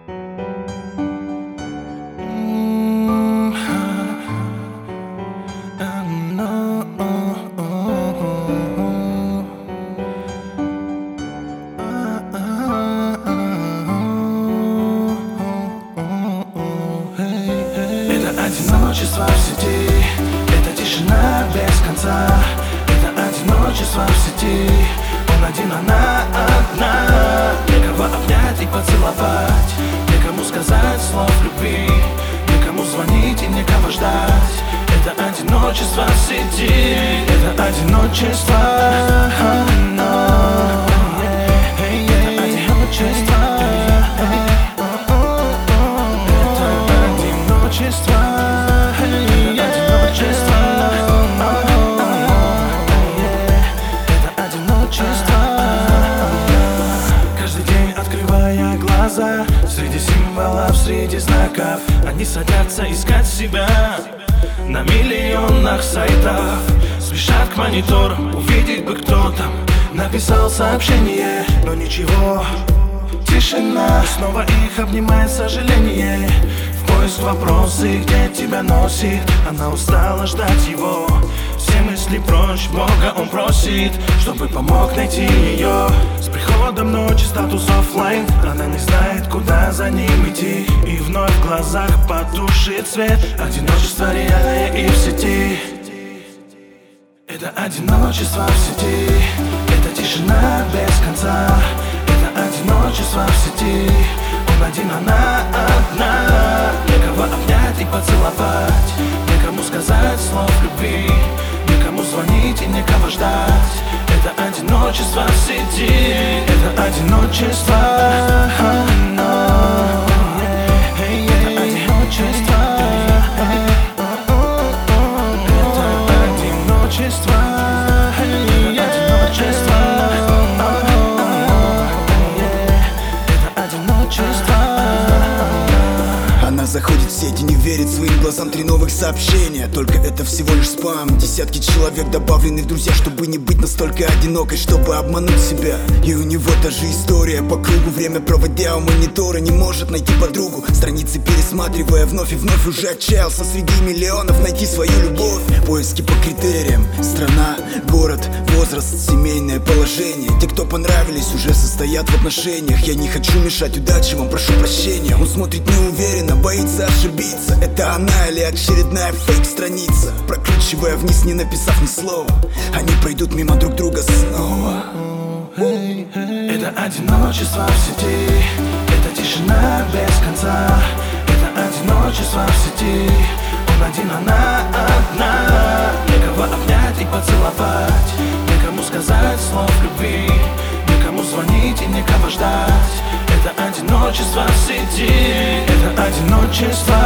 Одиночество в сети, это тишина без конца. Это одиночество в сети, он один, она одна. Некого обнять и поцеловать, некому сказать слов любви, некому звонить и некого ждать. Это одиночество в сети, это одиночество. Среди символов, среди знаков они садятся искать себя на миллионах сайтов. Спешат к мониторам, увидеть бы, кто там написал сообщение. Но ничего, тишина, снова их обнимает сожаление. В поиск вопросы, где тебя носит, она устала ждать его. Все мысли прочь, Бога он просит, чтобы помог найти ее. С приходом ночи статус оффлайн, она не знает, куда за ним идти. И вновь в глазах потушит свет, одиночество реальное и в сети. Это одиночество в сети, это тишина без конца. Это одиночество в сети, он один, она одна. Некого обнять и поцеловать, некому сказать слов любви, некому звонить и некого ждать. Это одиночество в сети, это одиночество. Это одиночество. Это одиночество. Она заходит в сеть и не верит своим глазам. 3 новых сообщения, только это всего лишь спам. Десятки человек добавлены в друзья, чтобы не быть настолько одинокой, чтобы обмануть себя. И у него та же история по кругу, время проводя у монитора, не может найти подругу. Страницы пересматривая вновь и вновь, уже отчаялся среди миллионов найти свою любовь. Поиски по критериям: страна, город, возраст, семейное положение. Те, кто понравились, уже состоят в отношениях. Я не хочу мешать удаче вам, прошу прощения. Он смотрит неуверенно, боится ошибиться. Это она или очередная фейк-страница? Прокручивая вниз, не написав ни слова, они пройдут мимо друг друга снова. Это одиночество в сети, это тишина без конца. Это одиночество в сети, он один, она одна. Некого обнять и поцеловать, некому сказать слов любви, некому звонить и некого ждать. Это одиночество в сети, это одиночество.